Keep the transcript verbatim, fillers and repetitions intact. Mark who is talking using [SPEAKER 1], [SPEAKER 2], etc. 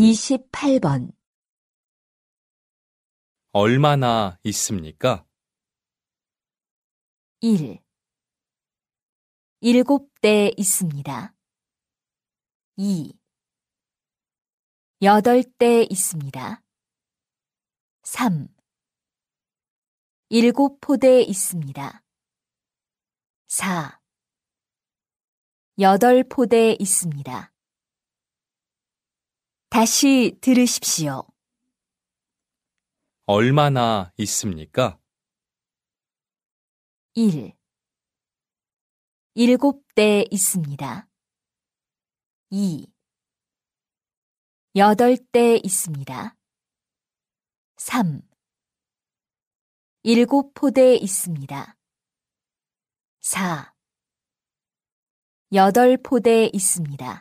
[SPEAKER 1] 이십팔 번.
[SPEAKER 2] 얼마나 있습니까?
[SPEAKER 1] 일. 일곱 대 있습니다. 이. 여덟 대 있습니다. 삼. 일곱 포대 있습니다. 사. 여덟 포대 있습니다. 다시 들으십시오.
[SPEAKER 2] 얼마나 있습니까?
[SPEAKER 1] 일. 일곱 대 있습니다. 이. 여덟 대 있습니다. 삼. 일곱 포대 있습니다. 사. 여덟 포대 있습니다.